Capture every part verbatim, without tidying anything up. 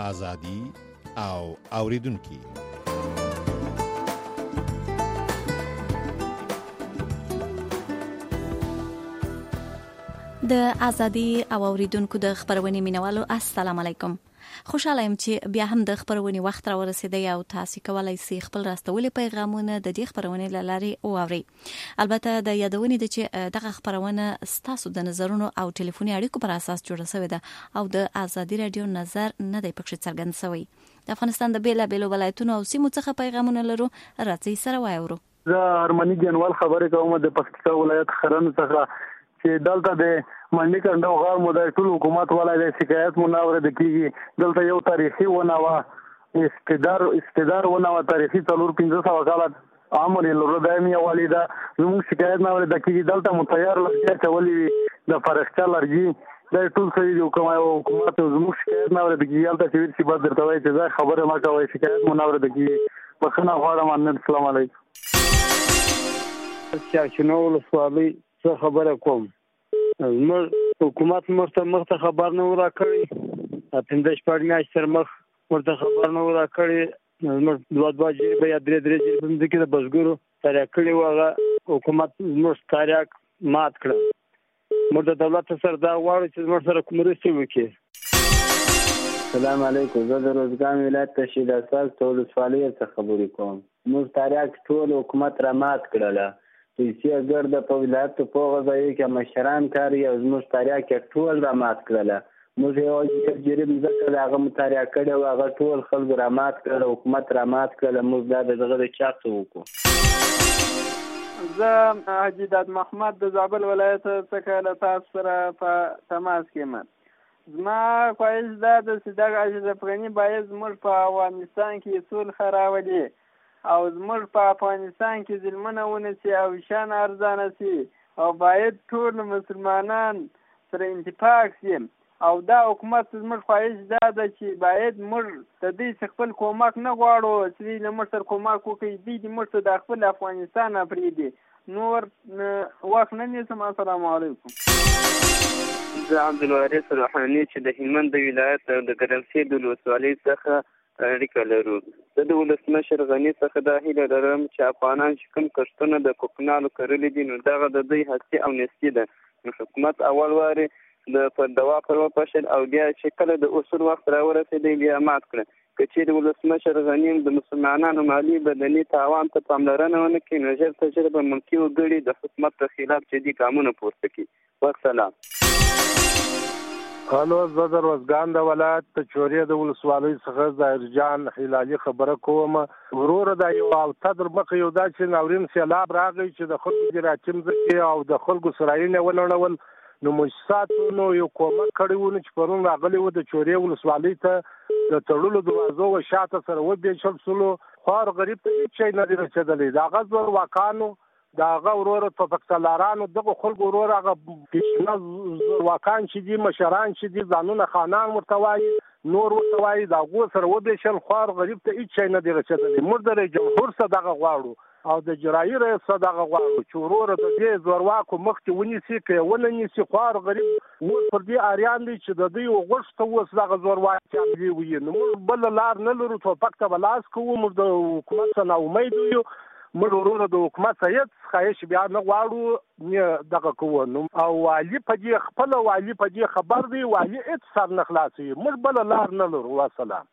ازادي او اوریدونکو. د ازادي او اوریدونکو د خبرونې مینوالو السلام علیکم. خوشاله یم چې بیا هم د خبرونې وخت را ورسېدی او تاسو کولای شئ خپل راستولي پیغامونه د دې خبرونې لارې واورئ. البته د یادونې د چې دغه خبرونه ستاسو د نظرونو او ټلیفوني اړیکو پر اساس جوړه شوې ده او د ازادي رادیو نظر نه دی پکښې څرګند شوی. د افغانستان د بیلابیلو ولایتونو او سیمو څخه پیغامونه لرو، راځئ سره واورو. زه ارمنی جنوال خبرې کوم د پکتیکا ولایت خرن څخه چې دلته د منډي کنده او غار مو د ټول حکومت ولای د شکایت مناوره د کیږي. دلته یو تاریخي وناوه استدار استدار وناوه تاریخي څلور پنځه سوه کاله عمر یې لرو دایمي والیده. زموږ شکایت نه ورته کیږي. دلته متیار لږه چولې د فرښتہ لرګي د ټول سړي د حکومت زموږ شکایت نه ورته کیږي. دلته چې ورسي بعد درته وایي چې دا خبره ما کوي شکایت مناوره د کیږي. بخښنه غواړم. ان السلام علیکم. چې شنو ولسوالۍ څه خبره کوم. زموږ حکومت مرته مخته خبر نه ورکړي. پنځه شپږ میاشتې تر مخ مرته خبر نه ورکړي. زموږ دوه دوه جریبه یا درې درې جریبه ځمکې د بزګرو تریاک کړي وو. هغه حکومت زموږ تریاک مات کړه. موږ د دولت سره دا غواړو چې زموږ سره کوم مرستې وکړي. السلام علیکم. زه د روزګان ولایت تشید اساس ولسوالۍ څخه خبرې کوم. موږ تریاک ټول حکومت را مات کړله. پیسې ګرده په ولایت په غځای کې مشران کاری او زموږ تاریخ ټول را مات کړل. موږ یو جریب ځکه هغه متاریخ کړو، هغه ټول خلک را مات کړل، حکومت را مات کړل. موږ دا دغه چا څه وکړو. زه حاجی داد محمد د زابل ولایت څخه له تاسو سره په تماس کې یم. زما خواهش دا ده چې دغه اشرف غني باید زموږ په افغانستان کې صلح راولي او زموږ په افغانستان کې ظلمونه ونسي او شان ارزانه سي او باید ټول مسلمانان سره اتفاق سي. او دا حکومت زموږ خواهش دا ده چې باید موږ د دوی څخه خپل کومک نه غواړو چې دوی له موږ سره کومک وکړي. دوی د موږ ته د خپل افغانستان نه پرېږدي. نور وخت نه نیسم. السلام علیکم. زه عبدالوارث روحاني چې د هلمند د ولایت د ګرمسیر د ولسوالۍ څخه اړیکه لرو. زه د ولسمشر غني څخه دا هیله لرم چې افغانان چې کوم کښتونه د کوکنارو کرلي دي نو دغه د دوی هستي او نسي ده. نو حکومت اول واري د پر دوا پر وپاشل او بیا چې کله د اصول وخت راورسېدی بیا مات کړه. که چیرې ولسمشر غني د مسلمانانو مالي بدني تاوان ته پاملرنه ونه کړي نو ژر تر ژره به ملکي وګړي د حکومت په خلاف جدي ګامونه پورته کړي. والسلام. هلو، زه د روزګان د ولایت د چورې د ولسوالۍ څخه ظاهر جان هلالي خبره کوم. وروره دا یو هفته در مخکې یو دا چې ناورین سیلاب راغی چې د خلکو جراچم ځکې او د خلکو سرایونه ونړول. نو مؤسساتو نو یو کومک کړی و چې پرون راغلی و د چورې ولسوالۍ ته د تړلو دروازو و شاته سره وبېچل سولو. خوار غریب ته هېڅ شی نه دی رسېدلی. د هغه زور واکانو د هغه وروره ټوپکسالارانو دغه خلکو وروره هغه پیشنه زورواکان چې دي مشران چې دي ځانونه خانان ورته وایي نور ورته وایي د هغو سره وبېشل. خوار غریب ته هېڅ شی نه دی رسېدلی. موږ د رئیس جمهور څخه دغه غواړو او د جرایي رئیس څخه دغه غواړو چې وروره د دې زورواکو مخکې ونیسي. که یې ونه نیسي خوار غریب اوس پر دې اریان دی چې د دوی غوښته اوس دغه زورواکیان دي وي. نو موږ بله لار نه لرو. ټوپک ته به لاس کوو. موږ د حکومت څخه ناامید یو. موږ وروره د حکومت څخه هېڅ خواهش بیا نه غواړو نه دغه کوو. نو او والي په دې خپله والي په دې خبر دی. والي هېڅ سر نه خلاصوي. موږ بله لار نه لرو. والسلام.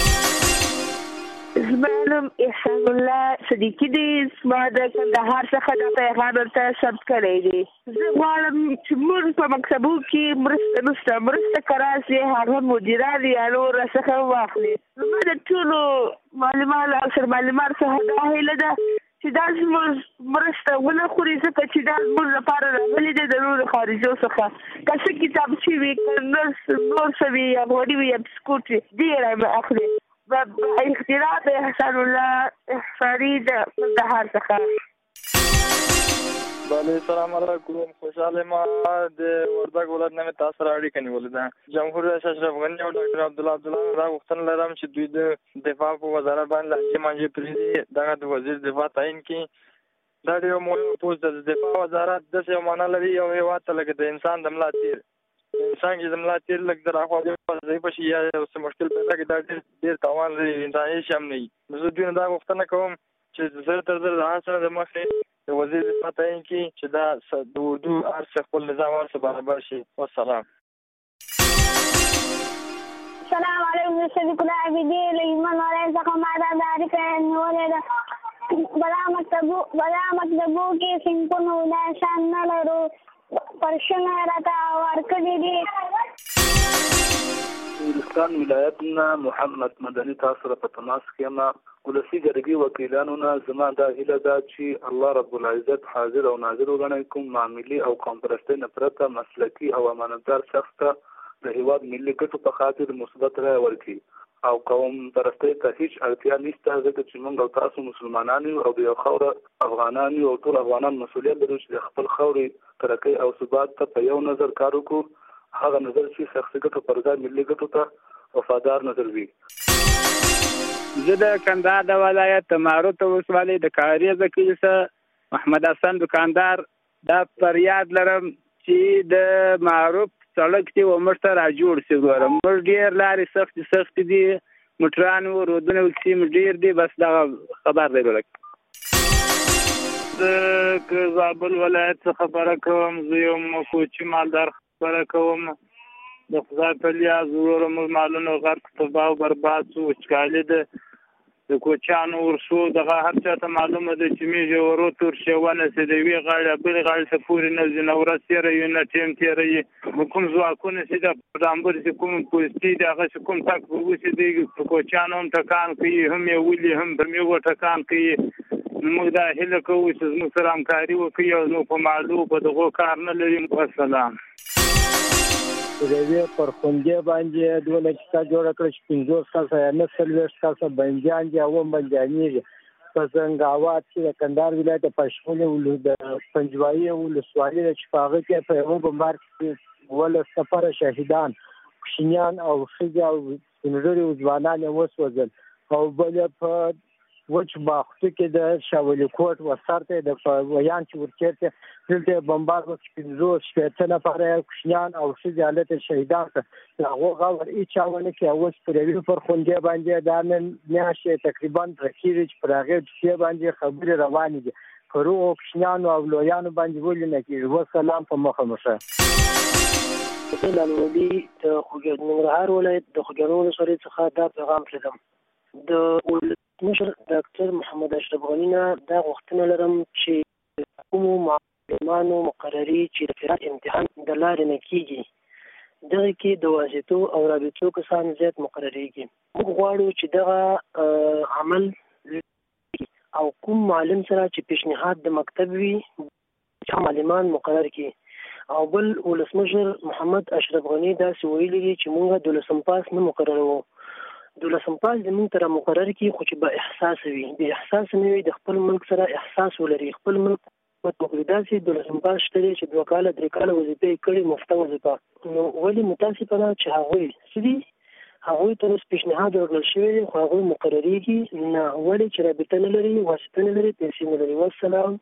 زما نوم احسان الله صدیقي دی. زما د کندهار څخه دا پیغام ورته ثبت کړی دی. زه غواړم چې موږ په مکتبو کې مرسته نشته مرسته که راسي هغه مدیران یا نور راڅخه واخلي. زما د ټولو معلمانو اکثر معلمان څخه دا هیله ده چې دا زموږ مرسته ونه خوري ځکه چې دا زموږ لپاره راغلي دی د نورو خارجو څخه. که څه کتابچې وي که نور څه وي یا غوړي وي یا بسکوټ وي ډېر به اخلي. اختلاف احسان الله احصاري د کندهار څخه. بله، سلام علیکم. خوشحاله ما د وردګ ولایت نه مې تاسو سره اړیکه نیولې ده. جمهور رئیس اشرف غني او ډاکټر عبدالله عبدالله را غوښتنه لرم چې دوی د دفاع په وزارت باندې لهجې مانجې پرېږدي. دغه د وزیر دفاع تعیین کړي. دا ډېر مهم پوسټ ده. د دفاع وزارت داسې یو معنا لري یو هېواد ته لکه د انسان د ملا تیر انسان کې زملا تیر لګ در اخوا دې ځای په شي یا څه مشکل پیدا کې دا ډېر ډېر تاوان لري انساني شم نه نو زه دوی دا غوښتنه کوم چې زر تر زر د سره د مخې د وزیر پته یې کې چې دا د اردو ارڅ خپل نظام ورسره برابر شي. والسلام. السلام علیکم صدیق العابدین ایمان علیه څخه ما دا اړیکه نیولې ده بلا مکتبو بلا مکتبو کې سیمپونو دا شان نه لرو پرشنه راته ورکړي دي. هندوستان ولایتنا محمد مدني تاسو را په تماس کې ما ولسی ګرګي وکیلانو نه زما دا هیله ده چې الله رب العزت حاضر او ناظر وګڼي کوم معاملې او قوم پرستۍ نه پرته مسلکي او امانتدار شخص ته د هیواد ملي ګټو په خاطر مثبت رای ورکړي او قوم پرستۍ ته هیڅ اړتیا نشته ځکه چې موږ او تاسو مسلمانان یو او د یو خاوره افغانان یو او ټول افغانان مسؤلیت لرو چې د خپل خاورې ترقۍ او ثبات ته په یو نظر کار وکړو هغه نظر چې شخصي ګټو پر ځای ملي ګټو ته وفادار نظر وي. زه د کندهار د ولایت معروف ولسوالۍ د کاریز کلیسا محمد حسن دکاندار دا فریاد لرم چې د معروف سړک دی و موږ ته را جوړ شي ګوره موږ ډېر لارې سختې سختې دي موټرانو رودونه وکسي ډېر دي بس دا خبر دی لږ. زه که زابل ولایت څخه خبره کوم زه یو کوچي مالدار خبره کوم د خدای په لیاز وروره موږ مالونه غرق تباه او برباد شو وچکالي ده د کوچیانو ورشو دغه هر چا ته معلومه ده چې میږي ورو تور شي ونسي د یوې غاړې بلې غاړې ته پورې نه ځي نه ورځ تېروي نه ټیم تېروي کوم ځواکونه چې د ډامبر چې کوم پوستي دي هغه چې کوم تک پر وسي دی په کوچیانو هم ټکان کوي هم یې ولي هم پر میوه ټکان کوي. موږ دا هیله کوو چې زموږ سره همکاري وکړي او زموږ په معلو په دغو کار نه لري. والسلام. د دې پر خوندې باندې دوه لکه جوړ کړ چې پنځوس کسه یا نه څلوېښت کسه بندیان دي او بندیانېږي په زنګاوات کې د کندهار ولایت پښتون د پنجوایي ولسوالۍ د چې په هغه کې په یوه بمبار کې اوولس نفره شهیدان کوچنیان او ښځې او سپین ږیري ځوانان یې وسوځل او بل په وچ باختو کې د شاولي کوټ وسر ته د ویان چې ورچېرته دلته بمبار وکړي پنځوس شپېته نفره کوچنیان او ښځې حالت شهیدان ته هغو غور هېچا ونه کړي. اوس پر یوې پر خوندې باندې دا نن میاشتې تقریبا پوره کېږي چې پر هغې کیسې باندې خبرې روانې دي پر هغو کوچنیانو او لویانو باندې ولې نه کېږي. وسلام په مخه مشه. لالولي د ننګرهار ولایت د خوږیاڼو ولسوالۍ څخه دا پیغام پرېږدم. د ولسمشر ډاکټر محمد اشرف غني نه دا غوښتنه لرم چې کومو معلمانو مقرري چې د قرائت امتحان د لارې نه کېږي دغه کې د واسطو او رابطو کسان زیات مقرریږي. موږ غواړو چې دغه عمل او کوم معلم سره چې پیشنهاد د مکتب وي چې معلمان مقرر کړي او بل ولسمشر محمد اشرف غني داسې ویلي دي چې موږ دولسم پاس نه مقرروو. دولسم پاس زموږ ته را مقرر کړي خو چې با احساس وي بې احساس نه وي د خپل ملک سره احساس ولري خپل ملک په داسې دولسم پاس شته دی چې دوه کاله درې کاله وظیفه یې کړې مفته وظیفه نو ولې متاسفانه چې هغوی څه دي هغوی ته اوس پیشنهاد ورکړل شوی دی خو هغوی مقرریږي نه ولې چې رابطه نه لري واسطه نه لري پیسې نه لري. والسلام.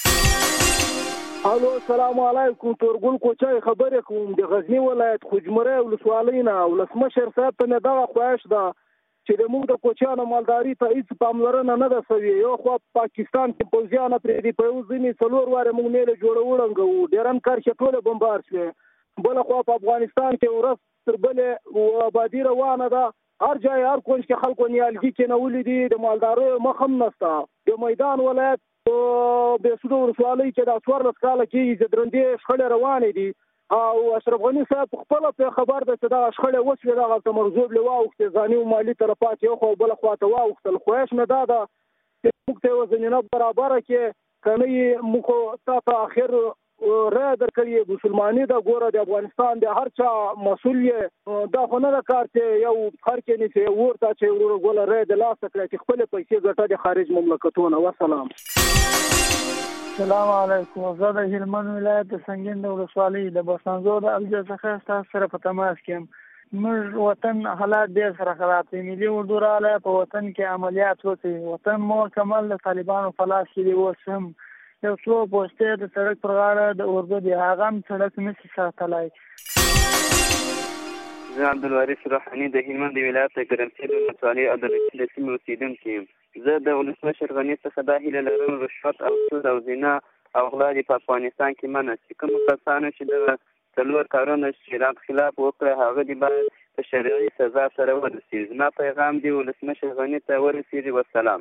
الو السلام علیکم تورګل کوچای خبرې کوم د غزنی ولایت خوجمره ولسوالۍ نه ولسمشر صاحب ته مې دغه خواهش ده چې د موږ د کوچیانو مالداري ته هېڅ پاملرنه نه ده شوې. یو خوا پاکستان کې پوځیان پرې دي په یو ځینې څلور وارې موږ میلې جوړه وړنګوو ډېرن کرښې ټولې بمبار شوې. بله خوا په افغانستان کې ورځ تر بلې آبادي روانه ده هر ځای هر کونج کې خلکو نیالګي کېنولي دي د مالداریو مخ هم نشته. د میدان ولایت په بېسوده ولسوالۍ کې دا څوارلس کاله کېږي چې درندې شخړې روانې دي او اشرف غني صاحب خپله پرې خبر ده چې دغه شخړې وشوې دغلته مرزوب لې واوښتې ځاني و مالي طرفات یو خوا او بله خوا ته واوښتل. خواهش مې دا ده چې موږ ته یوه زمینه برابره کړې که نه یې موږ خو تا ته اخر رایه درکړې مسلماني ده ګوره د افغانستان د هر چا مسؤل یې دا خو نه ده کار چې یو خر کې نیسي یو ورته چې وروره ګوله رایه د لاسه کړی چې خپلې پیسې ګټه د خارج مملکتونه. وسلام. السلام علیکم. زه د هلمند ولایت د سنګین د ولسوالۍ د بوسنځو د الجا څخه ستاسو سره په تماس کې یم. موږ وطن حالات ډېر سره خراب دي. ملي اردو راغلی په وطن کې عملیات وکړي. وطن مو کمل د طالبانو په لاس کې دی. اوس هم یو څو پوسټې د سړک پر غاړه د اردو دی هغه هم سړک نشي ساتلی. زه عبدالوارث روحاني د هلمند ولایت د ګرمسیر ولسوالۍ او د نکې د سیمې اوسېدونکی یم. زه د ولسمشر غني څخه دا هیله لرم رشوت او سود او زنا او غلا دې په افغانستان کې منع شي. کومو کسانو چې د څلور کارونه شریعت خلاف وکړه هغه دې باید په شرعي سزا سره ورسېږي. زما پیغام دې ولسمشر غني ته ورسېږي. والسلام.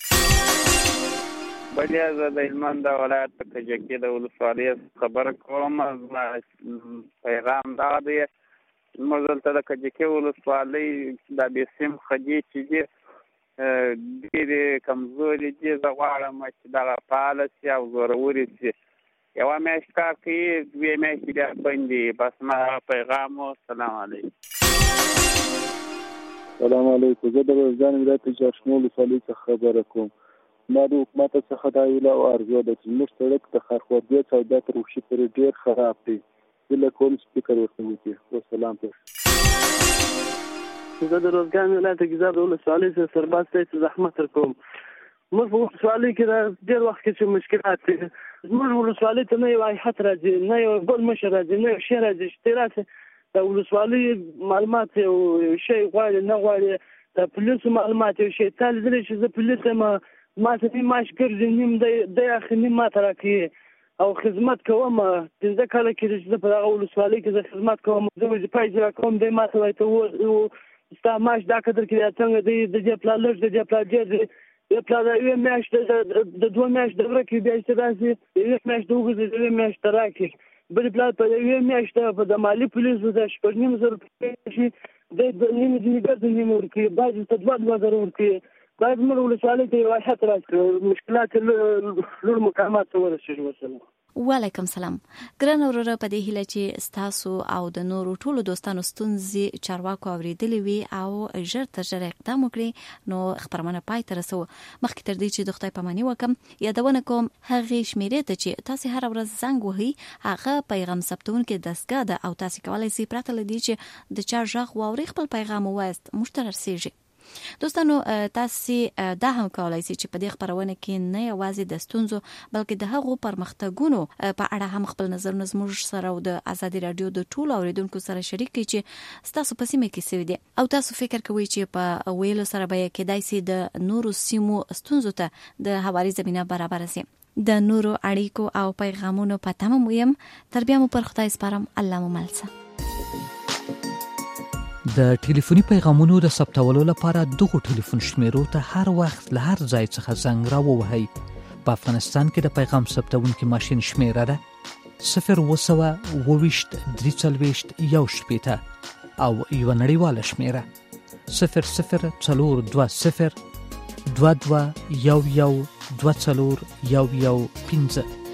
بلیا زه د هلمند ولایت په کجکي د ولسوالۍ خبره کوم. زما پیغام دا دی زموږ دلته د کجکي ولسوالۍ دا بېسیم خدي چې دي ډېرې کمزوري دي. زه غواړم چې دغه فعاله شي او زورورې شي. یوه میاشت کار کوي دوې میاشتې بیا بند دي. بس ما پیغام و. سلام علیکم. سلام علیکم. زه د روزګان ولایت د جاشمو ولسوالۍ څخه خبره کوم. ما د حکومت څخه دا هیله او ارزو ده چې زموږ سړک د خرخوردي سودا تر وښي پورې ډېر خراب دی. هیله کوم سپیکر ورته وکړي. والسلام. زه د روزګان ولایت د ګیزاب ولسوالۍ څخه سرباز ته زحمت ورکوم. موږ په ولسوالۍ کې ډېر وخت کې چې مشکلات دي. زموږ ولسوالۍ ته نه یو هیئت راځي، نه یو بل مشر راځي، نه یو شی راځي چې ته راسې د ولسوالۍ معلومات یو شی غواړي نه غواړي. د پولیسو معلومات یو شی تا لیدلی چې زه پولیس یم ما ته نیم معاش ګرځي نیم دی اخلي نیم ما ته راکوي او خدمت کوم. پنځه کاله کېږي چې زه په دغه ولسوالۍ کې زه خدمت کوم. زه وظیفه اجرا کوم. دی ما ته وایي ته ستا معاش دا قدر کې دی څنګه دی د دې پلا لږ د دې پلا ډېر دی. د پلا د یوې میاشتې د دوه میاشتې دوره کې بیا چې راسي د یوې میاشتې وګرځي د یوې میاشتې راکړي. بلې پلا په یوې میاشتې په د مالي پولیسو د شپږ نیم زره روپۍ شي دی نیمې ځینې ګرځي نیمې ورکوي. بعضې ته دوه دوه زره ورکوي. باید زموږ ولسوالۍ ته یو هیئت راشي مشکلات لوړ مقامات ته ورسېږي. وسلام. وعلیکم سلام. ګران وروره په دې هیله چې ستاسو او د نورو ټولو دوستانو ستونزې چارواکو اورېدلې وي او ژر تر ژره اقدام وکړي نو خبرونه پای ته رسوو. مخکې تر دې چې د خدای پاماني وکم یادونه کوم هغې شمیرې ته چې تاسې هره ورځ زنګ وهئ هغه پیغام ثبتونکې دستګاه ده او تاسې کولی سئ پرته له دې چې د چا غږ واورئ خپل پیغام ووایاست موږ ته رسیږي. دوستانو تاسو دا هم کولای شئ چې په دې خبرونه کې نه یوازې د ستونزو بلکې د هغو پرمختګونو په اړه هم خپل نظرونه زموږ سره او د ازادي رادیو د ټولو اوریدونکو سره شریک کړئ چې تاسو په سیمه کې سوي دي او تاسو فکر کوئ چې په ویلو سره به کېدای شي د نورو سیمو ستونزو ته د هواري زمينه برابر شي. د نورو اړیکو او پیغامونو په تمه ویم. تر بیا مو پر خدای سپارم. الله مو ملسه. د ټلیفوني پیغامونو د ثبتولو لپاره دغه ټلیفون شمیرو ته هر وخت له هر ځای څخه زنګ راووهئ. په افغانستان کې د پیغام ثبتونکي ماشین شمیره ده صفر اووه سوه اووه ویشت درې څلوېښت یو شپېته او یوه نړیواله شمیره صفر صفر څلور دوه صفر دوه دوه یو یو دوه څلور یو یو پنځه.